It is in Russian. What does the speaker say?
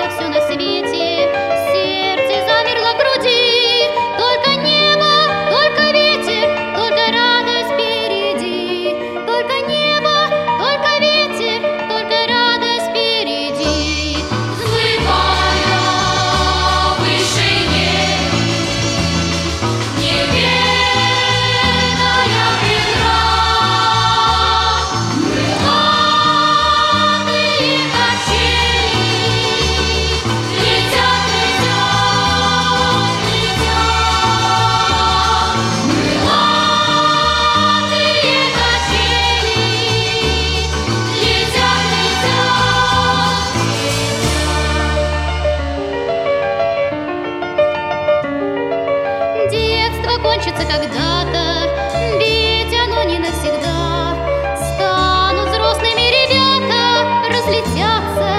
небо все на свете, сердце замерло в груди. Только небо, только ветер, только радость впереди. Только небо, только ветер, только радость впереди. Взмывая в вышине, неведомая игра, крылатые качели летят, летят, летят. Крылатые качели летят, летят. Детство кончится когда-то, ведь оно не навсегда. Станут взрослыми ребята, разлетятся